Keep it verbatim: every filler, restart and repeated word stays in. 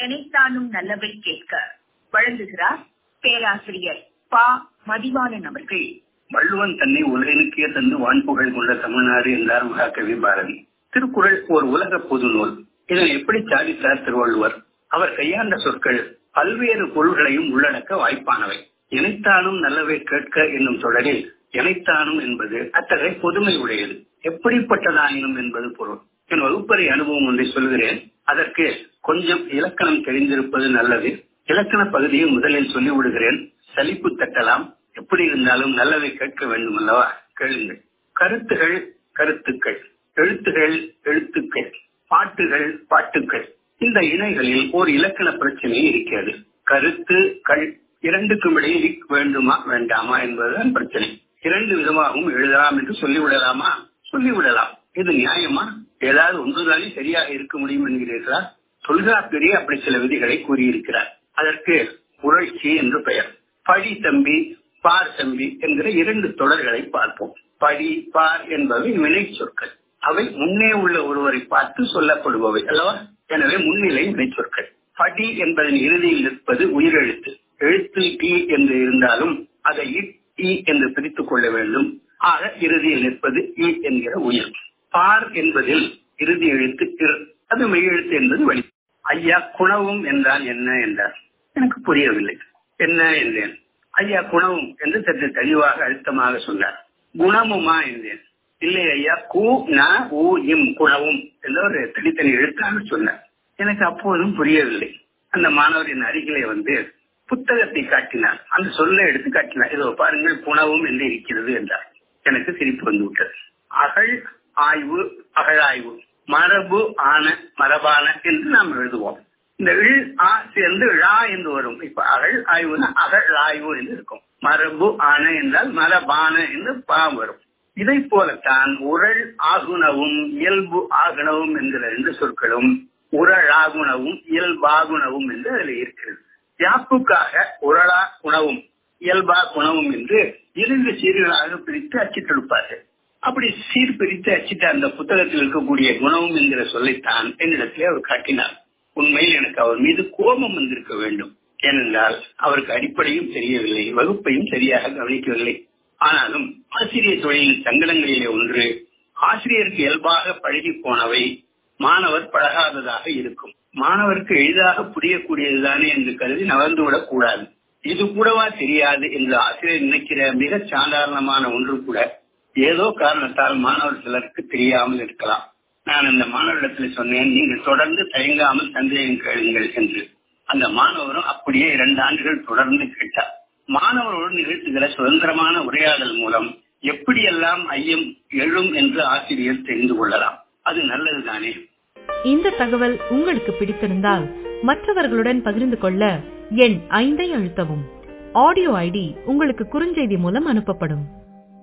எனைத்தானும் நல்லவை கேட்க வழங்குகிறார் பேராசிரியர் பா. மதிவாணன் அவர்கள். வள்ளுவன் தன்னை உலகினுக்கே தந்து வான்புகழ் கொண்ட தமிழ்நாடு என்றார் மகாகவி பாரதி. திருக்குறள் ஒரு உலக பொது நூல். இதனை எப்படி சாதித்தார் திருவள்ளுவர்? அவர் கையாண்ட சொற்கள் பல்வேறு பொருள்களையும் உள்ளடக்க வாய்ப்பானவை. எனைத்தானும் நல்லவை கேட்க என்னும் தொடரில் எனைத்தானும் என்பது அத்தகைய பொதுமை உடையது. எப்படிப்பட்டதாயினும் என்பது பொருள். என் வகுப்பறை அனுபவம் ஒன்றை சொல்கிறேன். அதற்கு கொஞ்சம் இலக்கணம் தெரிந்திருப்பது நல்லது. இலக்கண பகுதியை முதலில் சொல்லிவிடுகிறேன். சலிப்பு தட்டலாம். எப்படி இருந்தாலும் நல்லவை கேட்க வேண்டும் அல்லவா? கேளுங்கள். கருத்துகள் கருத்துக்கள், எழுத்துகள் எழுத்துக்கள், பாட்டுகள் பாட்டுக்கள். இந்த இணைகளில் ஒரு இலக்கண பிரச்சனை இருக்கிறது. கருத்து கள் இரண்டுக்கும் இடையே வேண்டுமா வேண்டாமா என்பதுதான் பிரச்சனை. இரண்டு விதமாகவும் எழுதலாம் என்று சொல்லிவிடலாமா? சொல்லிவிடலாம். இது நியாயமா? ஏதாவது ஒன்றுதானே சரியாக இருக்க முடியும் என்கிறீர்களா? தொல்காப்பியரே அப்படி சில விதிகளை கூறியிருக்கிறார். அதற்கு புரட்சி என்று பெயர். படி தம்பி பார் தம்பி என்கிற இரண்டு தொடர்களை பார்ப்போம். படி பார் என்பவை வினை சொற்கள். அவை முன்னே உள்ள ஒருவரை பார்த்து சொல்லப்படுபவை அல்லவா? எனவே முன்னிலை வினை சொற்கள். படி என்பதன் இறுதியில் நிற்பது உயிரெழுத்து. எழுத்து டி என்று இருந்தாலும் அதை இ என்று பிரித்துக் கொள்ள வேண்டும். ஆக இறுதியில் நிற்பது இ என்கிற உயிர். பார் என்பதில் இறுதி எழுத்து இர், அது மெய் எழுத்து என்பது வழி. ஐயா குணவும் என்றால் என்ன என்றார். எனக்கு புரியவில்லை. என்ன என்றேன். ஐயா குணவும் என்று சற்று தெளிவாக அழுத்தமாக சொன்னார். குணமுமா என்றேன். இல்லை ஐயா, கு ந உ இம் குணவும் என்ற ஒரு தனித்தனி எழுத்தாக சொன்னார். எனக்கு அப்போதும் புரியவில்லை. அந்த மாணவரின் அருகிலே வந்து புத்தகத்தை காட்டினார். அந்த சொல்லை எடுத்து காட்டினார். இதோ பாருங்கள், குணவும் என்று இருக்கிறது என்றார். எனக்கு சிரிப்பு வந்து விட்டது. அகழ் ஆய்வு அகழாய்வு, மரபு ஆன மரபான என்று நாம் எழுதுவோம். இந்த இழ் ஆ சேர்ந்து ழா என்று வரும். இப்ப அகழ் ஆய்வுனா அகழ் ஆய்வு என்று இருக்கும். மரபு ஆன என்றால் மரபான என்று பா வரும். இதை போலத்தான் உரள் ஆகுணவும் இயல்பு ஆகுணவும் என்கிற ரெண்டு சொற்களும் உரள் ஆகுணவும் இயல்பாகுணவும் என்று அதில் இருக்கிறது. யாப்புக்காக உரளா குணவும் இயல்பா குணவும் என்று இரண்டு சீர்களாக பிரித்து அச்சிட்டெடுப்பார்கள். அப்படி சீர் பிரித்து அச்சிட்ட அந்த புத்தகத்தில் இருக்கக்கூடிய குணவும் என்கிற சொல்லைத்தான் என்னிடத்திலே அவர் காட்டினார். உண்மையில் எனக்கு அவர் மீது கோபம் வந்திருக்க வேண்டும். ஏனென்றால் அவருக்கு அடிப்படையும் தெரியவில்லை, வகுப்பையும் சரியாக கவனிக்கவில்லை. ஆனாலும் ஆசிரியர் தொழிலின் சங்கடங்களிலே ஒன்று, ஆசிரியருக்கு இயல்பாக பழகி போனவை மாணவர் பழகாததாக இருக்கும். மாணவருக்கு எளிதாக புரியக்கூடியதுதானே என்று கருதி நகர்ந்துவிடக் கூடாது. இது கூடவா தெரியாது என்று ஆசிரியர் நினைக்கிற மிக சாதாரணமான ஒன்று கூட ஏதோ காரணத்தால் மாணவர் சிலருக்கு தெரியாமல் இருக்கலாம். நான் அந்த மாணவரிடத்தில் சொன்னேன், நீங்கள் தொடர்ந்து தயங்காமல் சந்தேகம் கேளுங்கள் என்று. அந்த மாணவரும் அப்படியே இரண்டு ஆண்டுகள் தொடர்ந்து கேட்டார். மாணவரோடு நிகழ்த்துகிற சுதந்திரமான உரையாடல் மூலம் எப்படியெல்லாம் ஐயம் எழும் என்று ஆசிரியர் தெரிந்து கொள்ளலாம். அது நல்லதுதானே. இந்த தகவல் உங்களுக்கு பிடித்திருந்தால் மற்றவர்களுடன் பகிர்ந்து கொள்ள எண் ஐந்தை அழுத்தவும். ஆடியோ ஐடி உங்களுக்கு குறுஞ்செய்தி மூலம் அனுப்பப்படும்.